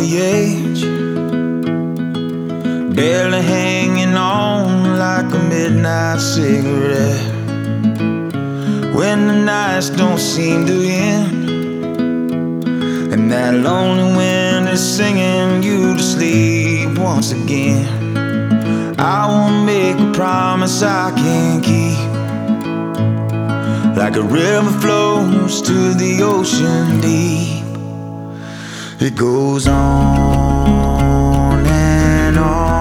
the edge, barely hanging on like a midnight cigarette. When the nights don't seem to end, and that lonely wind is singing you to sleep once again, I won't make a promise I can't keep. Like a river flows to the ocean deep, it goes on and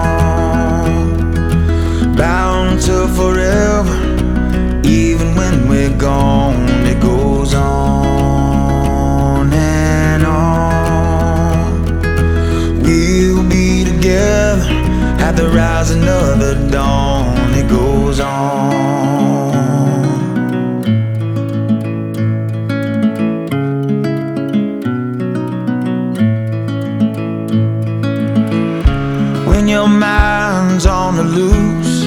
on, bound to forever. Even when we're gone, it goes on and on. We'll be together at the rising of the dawn. It goes on. When your mind's on the loose,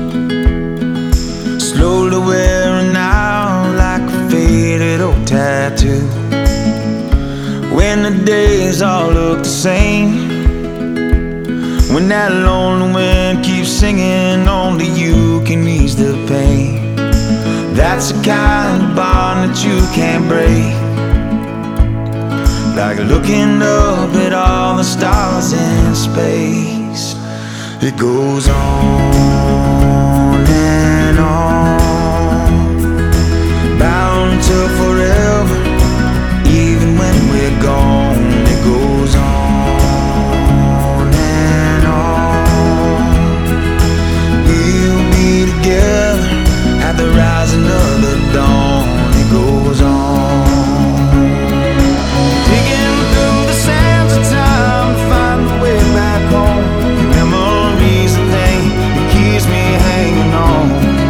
slowly wearing out like a faded old tattoo. When the days all look the same, when that lonely wind keeps singing, only you can ease the pain. That's the kind of bond that you can't break. Like looking up at all the stars in space, it goes on and on, bound to forever. Even when we're gone, it goes on and on. We'll be together at the rising of the dawn. It goes on. Digging through the sands of time to find the way back home. Your memories the thing that keeps me hanging on.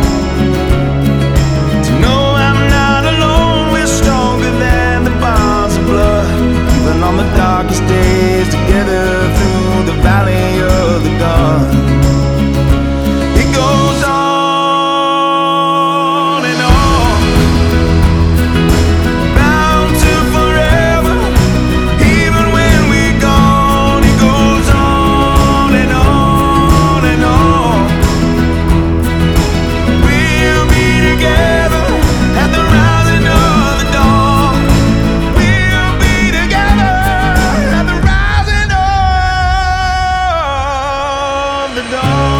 To know I'm not alone, we're stronger than the bonds of blood. Even on the darkest days, together through the valley of the gun. It goes on and on, bound to forever. Even when we're gone, it goes on and on and on. We'll be together at the rising of the dawn. We'll be together at the rising of the dawn.